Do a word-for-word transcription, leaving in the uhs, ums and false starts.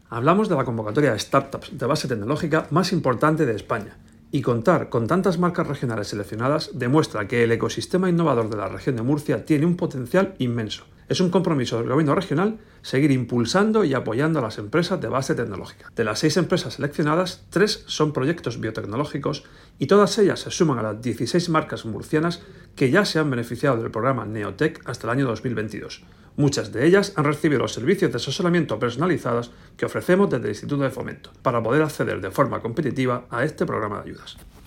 Hablamos de la convocatoria de startups de base tecnológica más importante de España, y contar con tantas marcas regionales seleccionadas demuestra que el ecosistema innovador de la región de Murcia tiene un potencial inmenso. Es un compromiso del gobierno regional seguir impulsando y apoyando a las empresas de base tecnológica. De las seis empresas seleccionadas, tres son proyectos biotecnológicos y todas ellas se suman a las dieciséis marcas murcianas que ya se han beneficiado del programa Neotec hasta el año dos mil veintidós. Muchas de ellas han recibido los servicios de asesoramiento personalizados que ofrecemos desde el Instituto de Fomento para poder acceder de forma competitiva a este programa de ayudas.